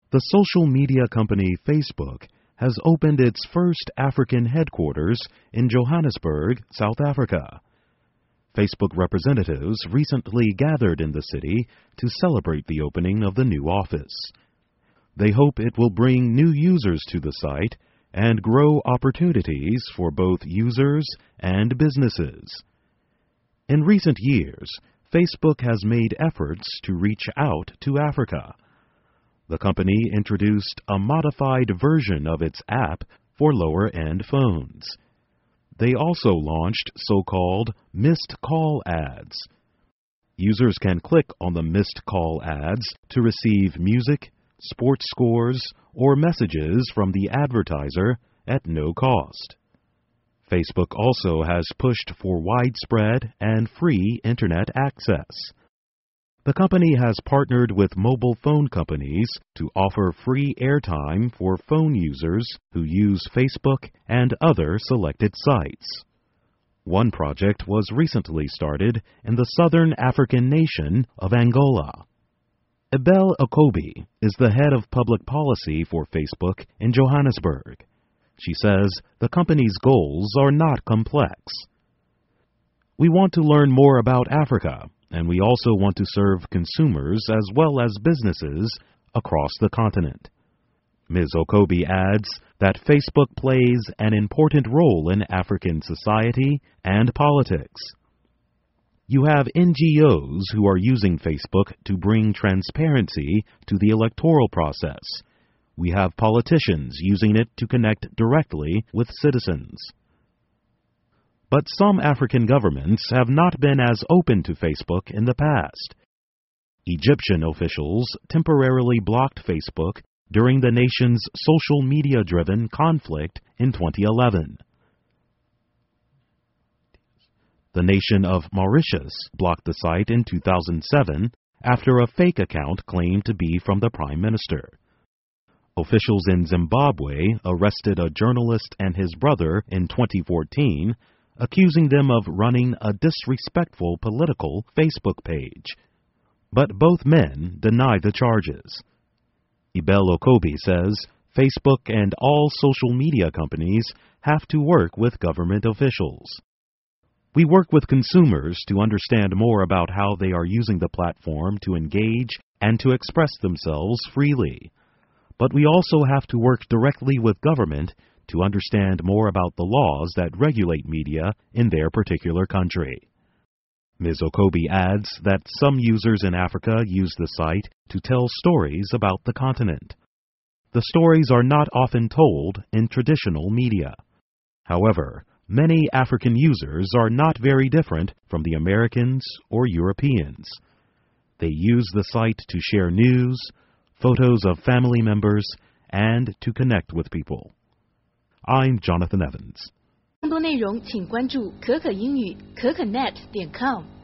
The social media company Facebook has opened its first African headquarters in Johannesburg, South Africa. Facebook representatives recently gathered in the city to celebrate the opening of the new office. They hope it will bring new users to the site and grow opportunities for both users and businesses. In recent years, Facebook has made efforts to reach out to Africa. The company introduced a modified version of its app for lower-end phones. They also launched so-called missed call ads. Users can click on the missed call ads to receive music, sports scores, or messages from the advertiser at no cost. Facebook also has pushed for widespread and free Internet access. The company has partnered with mobile phone companies to offer free airtime for phone users who use Facebook and other selected sites. One project was recently started in the southern African nation of Angola. Ebel Okobi is the head of public policy for Facebook in Johannesburg. She says the company's goals are not complex. We want to learn more about Africa, and we also want to serve consumers as well as businesses across the continent. Ms. Okobi adds that Facebook plays an important role in African society and politics. You have NGOs who are using Facebook to bring transparency to the electoral process. We have politicians using it to connect directly with citizens. But some African governments have not been as open to Facebook in the past. Egyptian officials temporarily blocked Facebook during the nation's social media-driven conflict in 2011. The nation of Mauritius blocked the site in 2007 after a fake account claimed to be from the Prime Minister. Officials in Zimbabwe arrested a journalist and his brother in 2014, accusing them of running a disrespectful political Facebook page. But both men deny the charges. Ebel Okobi says Facebook and all social media companies have to work with government officials. We work with consumers to understand more about how they are using the platform to engage and to express themselves freely. But we also have to work directly with government to understand more about the laws that regulate media in their particular country. Ms. Okobi adds that some users in Africa use the site to tell stories about the continent. The stories are not often told in traditional media. However, many African users are not very different from the Americans or Europeans. They use the site to share news, photos of family members, and to connect with people. I'm Jonathan Evans. 更多内容请关注可可英语可可net.com。